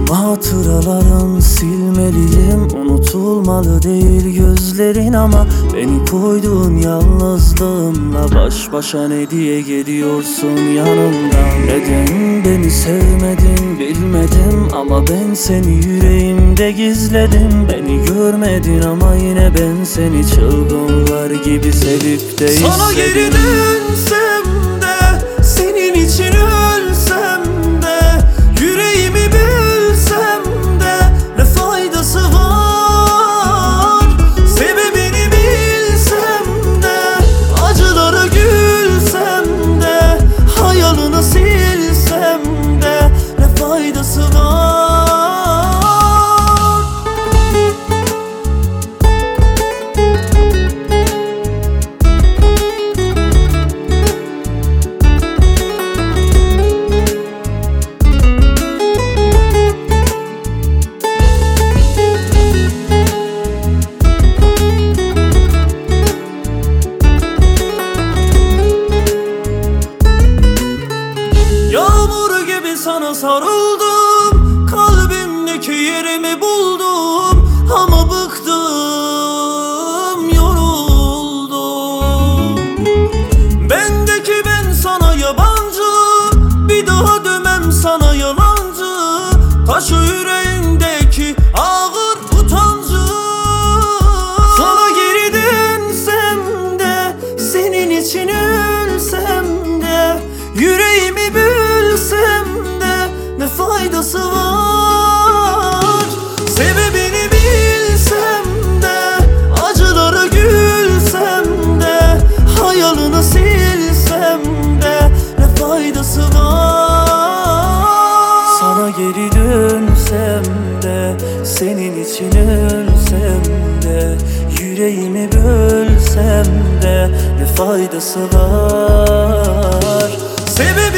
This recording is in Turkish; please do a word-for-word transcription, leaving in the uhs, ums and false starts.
Hatıraların silmeliyim, unutulmalı değil gözlerin. Ama beni koyduğun yalnızlığımla baş başa ne diye geliyorsun yanımdan? Neden beni sevmedin bilmedim, ama ben seni yüreğimde gizledim. Beni görmedin ama yine ben seni çılgınlar gibi sevip de istedim. Sana geri dönsem de, senin için ölsem de, yüreğimi bilsem de ne faydası var? Sebebini bilsem de, acılara gülsem de, hayalını silsem de ne faydası var? Yağmur gibi sana sarıldım, kalbimdeki yerimi buldum. Ama bıktım, yoruldum. Bendeki ben sana yabancı, bir daha dömem sana yalancı. Taşı yüreğindeki ağır utancı. Sana geri dönsem de, senin için ölsem de, yüreğimi bilsem de ne faydası var? Sebebini bilsem de, acılara gülsem de, hayalını silsem de ne faydası var? Sana geri dönsem de, senin için ölsem de, yüreğimi bölsem de ne faydası var? Sebebi